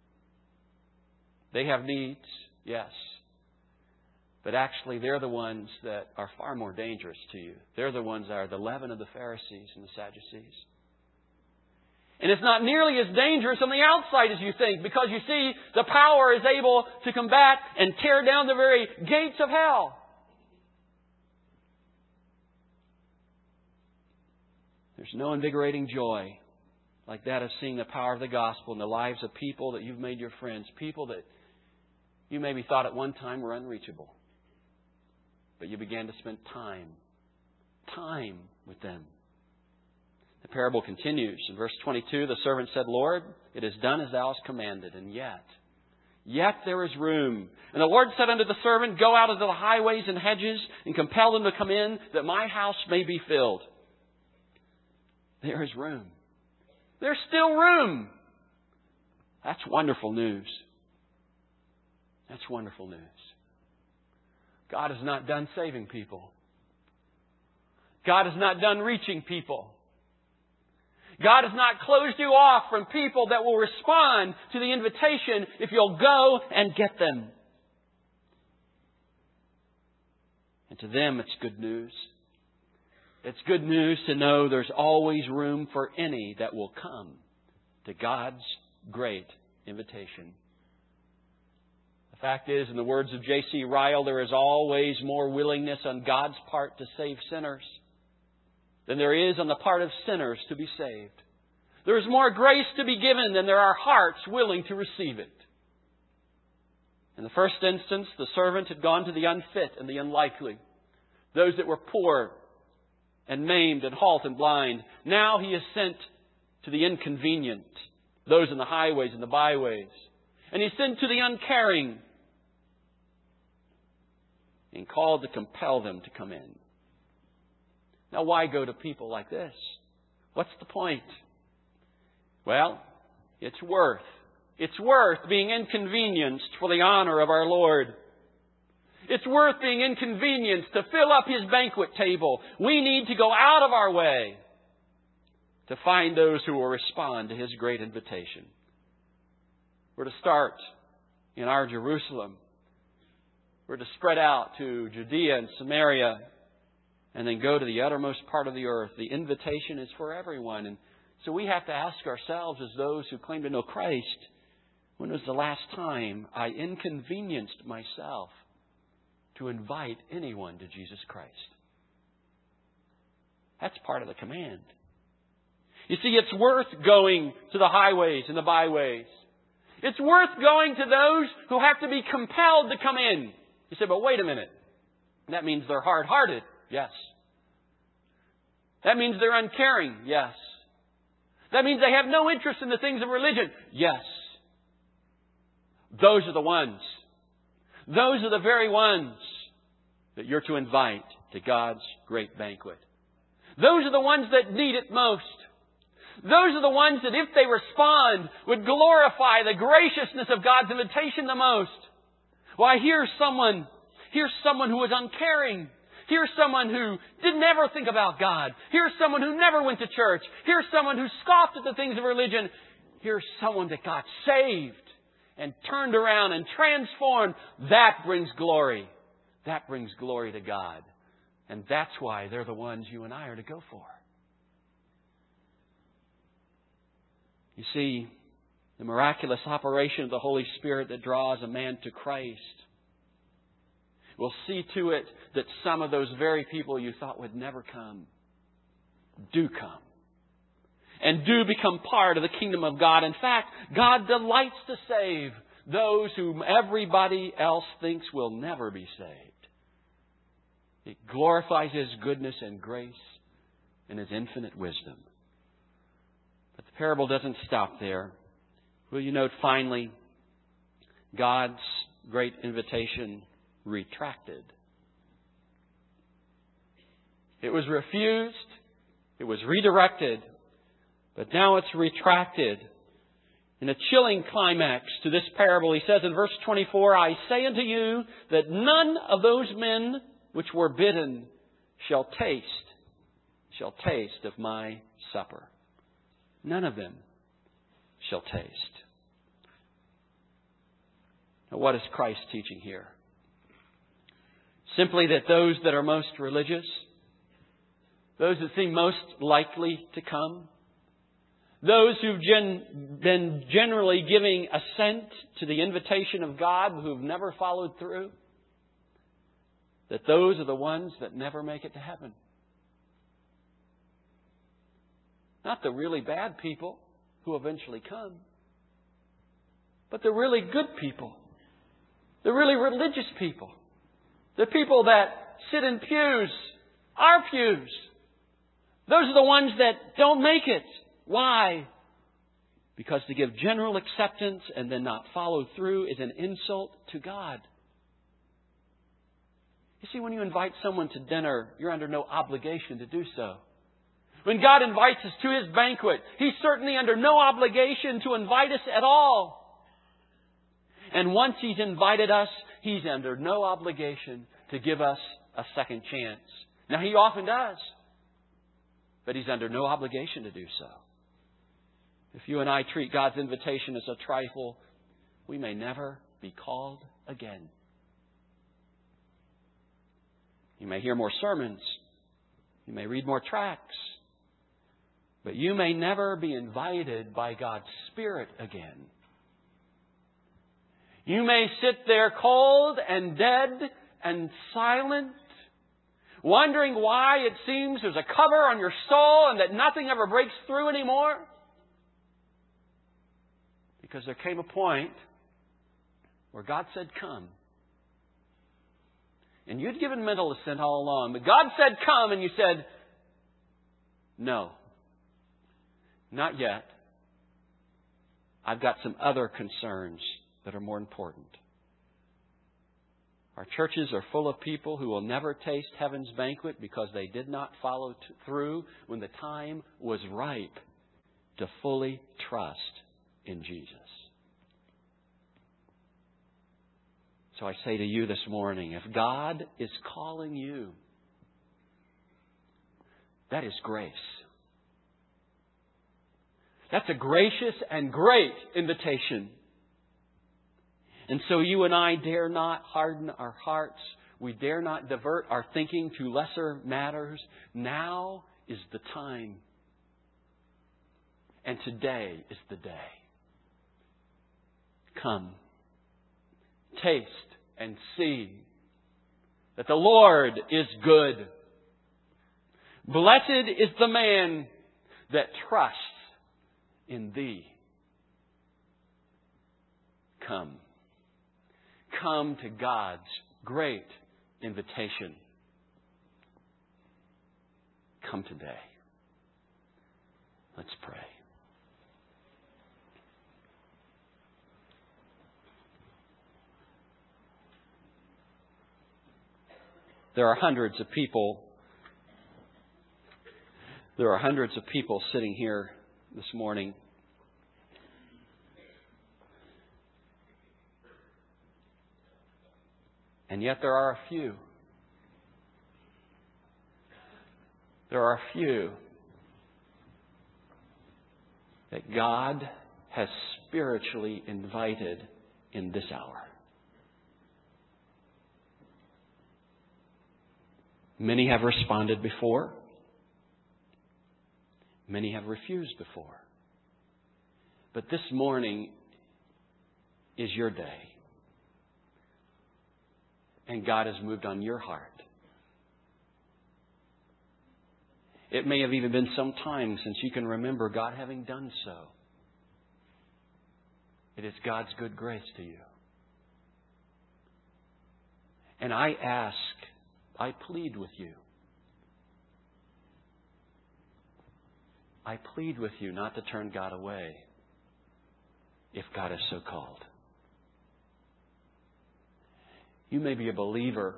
They have needs, yes. But actually, they're the ones that are far more dangerous to you. They're the ones that are the leaven of the Pharisees and the Sadducees. And it's not nearly as dangerous on the outside as you think, because you see, the power is able to combat and tear down the very gates of hell. There's no invigorating joy like that of seeing the power of the gospel in the lives of people that you've made your friends, people that you maybe thought at one time were unreachable. But you began to spend time with them. The parable continues. In verse 22, the servant said, "Lord, it is done as thou hast commanded, and yet there is room. And the Lord said unto the servant, Go out into the highways and hedges, and compel them to come in, that my house may be filled." There is room. There's still room. That's wonderful news. That's wonderful news. God is not done saving people. God is not done reaching people. God has not closed you off from people that will respond to the invitation if you'll go and get them. And to them, it's good news. It's good news to know there's always room for any that will come to God's great invitation. The fact is, in the words of J.C. Ryle, there is always more willingness on God's part to save sinners than there is on the part of sinners to be saved. There is more grace to be given than there are hearts willing to receive it. In the first instance, the servant had gone to the unfit and the unlikely, those that were poor and maimed and halt and blind. Now He is sent to the inconvenient, those in the highways and the byways. And He sent to the uncaring and called to compel them to come in. Now, why go to people like this? What's the point? Well, it's worth being inconvenienced for the honor of our Lord. It's worth being inconvenienced to fill up His banquet table. We need to go out of our way to find those who will respond to His great invitation. We're to start in our Jerusalem. We're to spread out to Judea and Samaria and then go to the uttermost part of the earth. The invitation is for everyone. And so we have to ask ourselves, as those who claim to know Christ, when was the last time I inconvenienced myself to invite anyone to Jesus Christ? That's part of the command. You see, it's worth going to the highways and the byways. It's worth going to those who have to be compelled to come in. You say, but wait a minute. That means they're hard-hearted. Yes. That means they're uncaring. Yes. That means they have no interest in the things of religion. Yes. Those are the ones. Those are the very ones that you're to invite to God's great banquet. Those are the ones that need it most. Those are the ones that, if they respond, would glorify the graciousness of God's invitation the most. Why, here's someone who was uncaring. Here's someone who didn't ever think about God. Here's someone who never went to church. Here's someone who scoffed at the things of religion. Here's someone that got saved and turned around and transformed. That brings glory. That brings glory to God. And that's why they're the ones you and I are to go for. You see, the miraculous operation of the Holy Spirit that draws a man to Christ will see to it that some of those very people you thought would never come do come and do become part of the kingdom of God. In fact, God delights to save those whom everybody else thinks will never be saved. It glorifies His goodness and grace and His infinite wisdom. But the parable doesn't stop there. Will you note finally, God's great invitation retracted. It was refused. It was redirected. But now it's retracted. In a chilling climax to this parable, He says in verse 24, I say unto you that none of those men which were bidden shall taste of my supper. None of them shall taste. Now, what is Christ teaching here? Simply that those that are most religious, those that seem most likely to come, those who've been generally giving assent to the invitation of God but who've never followed through, that those are the ones that never make it to heaven. Not the really bad people who eventually come, but the really good people, the really religious people, the people that sit in pews, our pews. Those are the ones that don't make it. Why? Because to give general acceptance and then not follow through is an insult to God. You see, when you invite someone to dinner, you're under no obligation to do so. When God invites us to His banquet, He's certainly under no obligation to invite us at all. And once He's invited us, He's under no obligation to give us a second chance. Now, He often does, but He's under no obligation to do so. If you and I treat God's invitation as a trifle, we may never be called again. You may hear more sermons. You may read more tracts. But you may never be invited by God's Spirit again. You may sit there cold and dead and silent, wondering why it seems there's a cover on your soul and that nothing ever breaks through anymore. Because there came a point where God said, come. And you'd given mental assent all along. But God said, come, and you said, no. Not yet. I've got some other concerns that are more important. Our churches are full of people who will never taste heaven's banquet because they did not follow through when the time was ripe to fully trust in Jesus. So I say to you this morning, if God is calling you, that is grace. That's a gracious and great invitation. And so you and I dare not harden our hearts. We dare not divert our thinking to lesser matters. Now is the time. And today is the day. Come, taste and see that the Lord is good. Blessed is the man that trusts in Thee. Come. Come to God's great invitation. Come today. Let's pray. There are hundreds of people sitting here this morning. And yet there are a few. There are a few that God has spiritually invited in this hour. Many have responded before. Many have refused before. But this morning is your day. And God has moved on your heart. It may have even been some time since you can remember God having done so. It is God's good grace to you. And I plead with you. I plead with you not to turn God away if God is so called. You may be a believer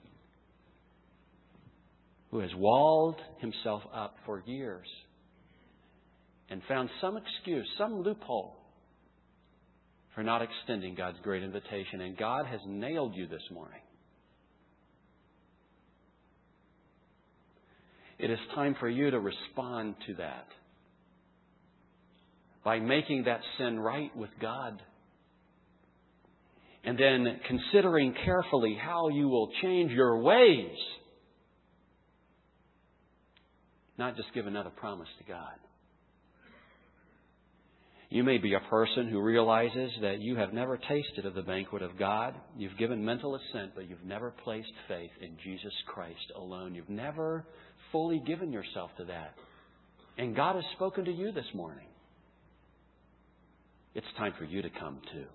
who has walled himself up for years and found some excuse, some loophole for not extending God's great invitation. And God has nailed you this morning. It is time for you to respond to that by making that sin right with God. And then considering carefully how you will change your ways. Not just give another promise to God. You may be a person who realizes that you have never tasted of the banquet of God. You've given mental assent, but you've never placed faith in Jesus Christ alone. You've never fully given yourself to that. And God has spoken to you this morning. It's time for you to come too.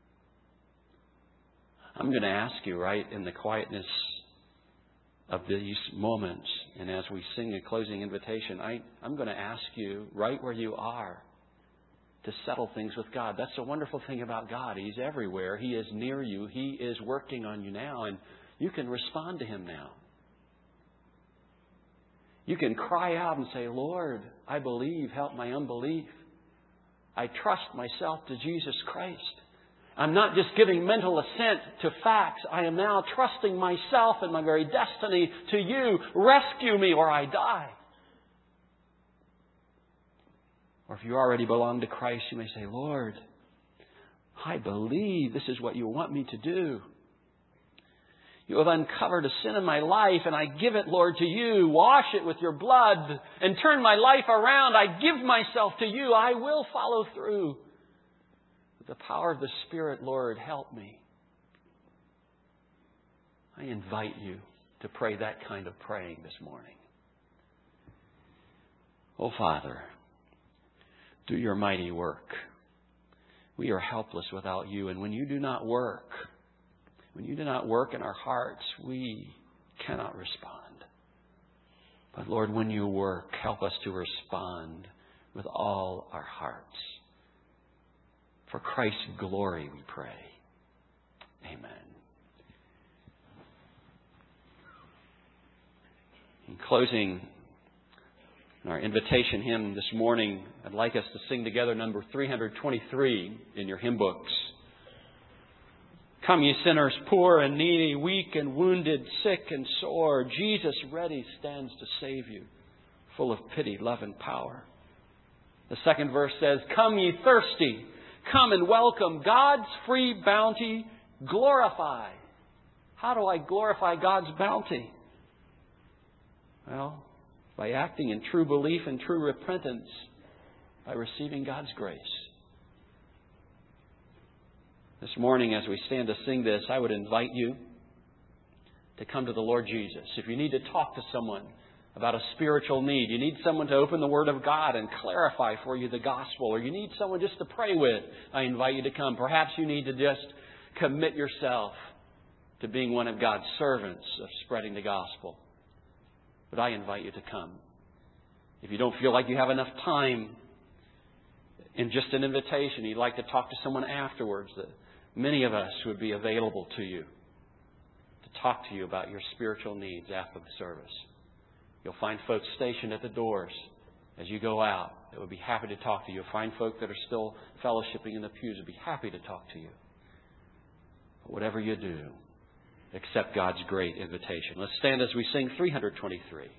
I'm going to ask you right in the quietness of these moments, and as we sing a closing invitation, I'm going to ask you right where you are to settle things with God. That's the wonderful thing about God. He's everywhere. He is near you. He is working on you now, and you can respond to Him now. You can cry out and say, Lord, I believe, help my unbelief. I trust myself to Jesus Christ. I'm not just giving mental assent to facts. I am now trusting myself and my very destiny to You. Rescue me or I die. Or if you already belong to Christ, you may say, Lord, I believe this is what You want me to do. You have uncovered a sin in my life, and I give it, Lord, to You. Wash it with Your blood and turn my life around. I give myself to You. I will follow through. With the power of the Spirit, Lord, help me. I invite you to pray that kind of praying this morning. Oh, Father, do Your mighty work. We are helpless without You, and when You do not work in our hearts, we cannot respond. But Lord, when You work, help us to respond with all our hearts. For Christ's glory, we pray. Amen. In closing our invitation hymn this morning, I'd like us to sing together number 323 in your hymn books. Come, ye sinners, poor and needy, weak and wounded, sick and sore. Jesus ready stands to save you, full of pity, love, and power. The second verse says, Come, ye thirsty, come and welcome God's free bounty. Glorify. How do I glorify God's bounty? Well, by acting in true belief and true repentance, by receiving God's grace. This morning, as we stand to sing this, I would invite you to come to the Lord Jesus. If you need to talk to someone about a spiritual need, you need someone to open the Word of God and clarify for you the gospel, or you need someone just to pray with, I invite you to come. Perhaps you need to just commit yourself to being one of God's servants of spreading the gospel. But I invite you to come. If you don't feel like you have enough time in just an invitation, you'd like to talk to someone afterwards, that many of us would be available to you to talk to you about your spiritual needs after the service. You'll find folks stationed at the doors as you go out that would be happy to talk to you. You'll find folk that are still fellowshipping in the pews that would be happy to talk to you. But whatever you do, accept God's great invitation. Let's stand as we sing 323.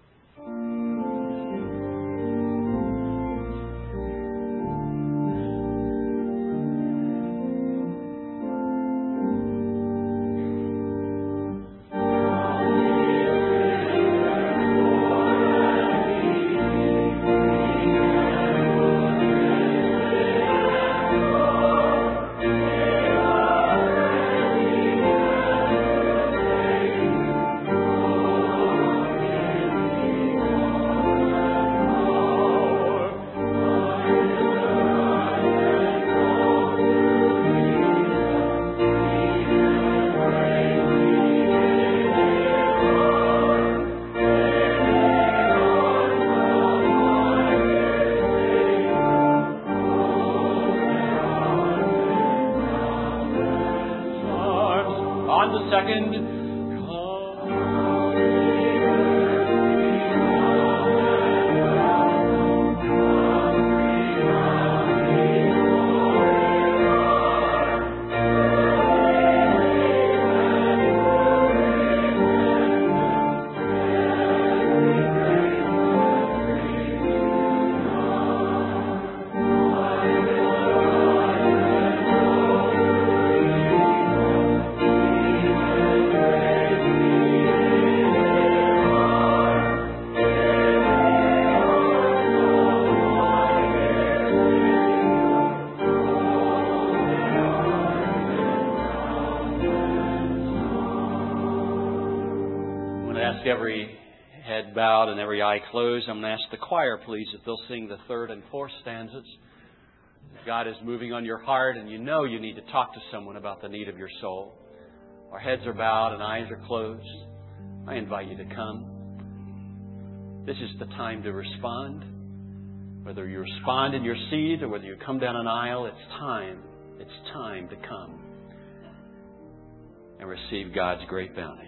Every head bowed and every eye closed. I'm going to ask the choir, please, if they'll sing the third and fourth stanzas. If God is moving on your heart and you know you need to talk to someone about the need of your soul. Our heads are bowed and eyes are closed. I invite you to come. This is the time to respond. Whether you respond in your seat or whether you come down an aisle, it's time. It's time to come and receive God's great bounty.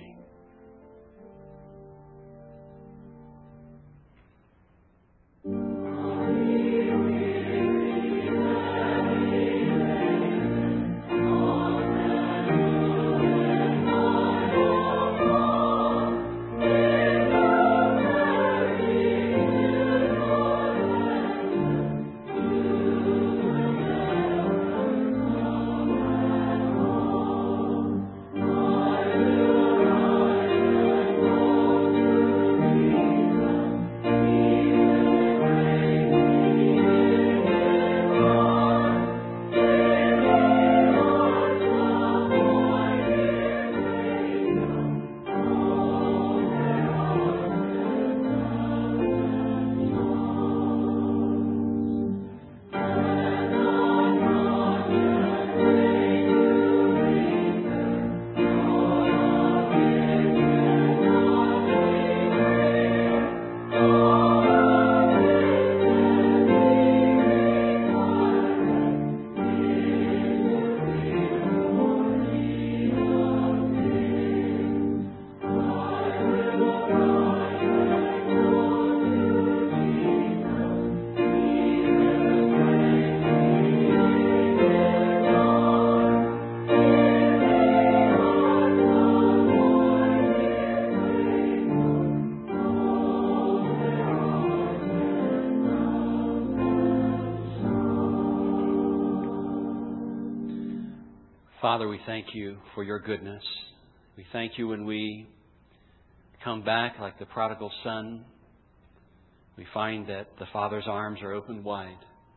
Father, we thank you for your goodness. We thank you when we come back like the prodigal son. We find that the Father's arms are open wide.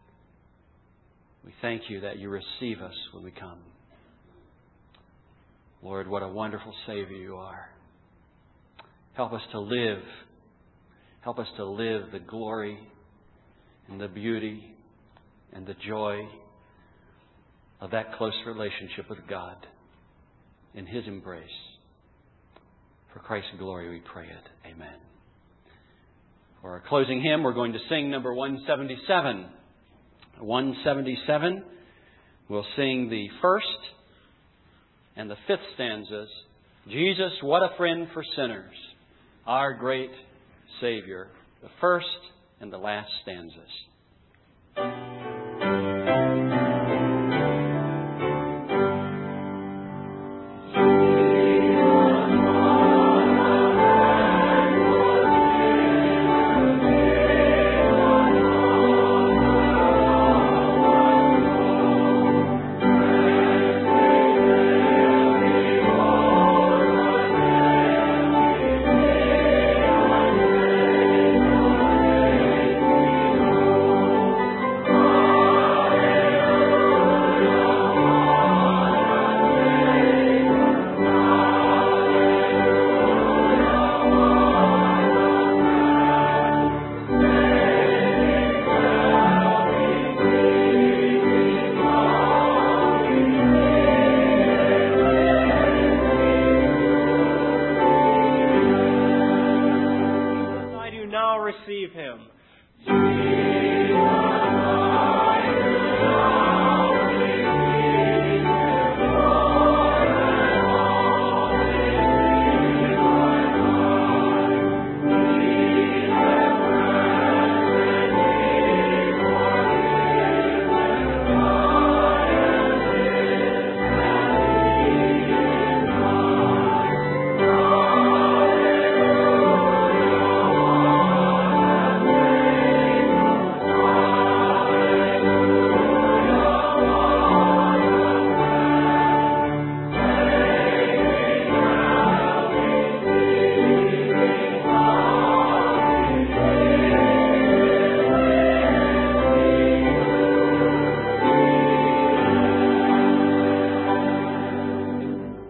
We thank you that you receive us when we come. Lord, what a wonderful Savior you are. Help us to live. Help us to live the glory and the beauty and the joy of that close relationship with God in His embrace. For Christ's glory we pray it. Amen. For our closing hymn, we're going to sing number 177. 177, we'll sing the first and the fifth stanzas. Jesus, what a friend for sinners, our great Savior. The first and the last stanzas.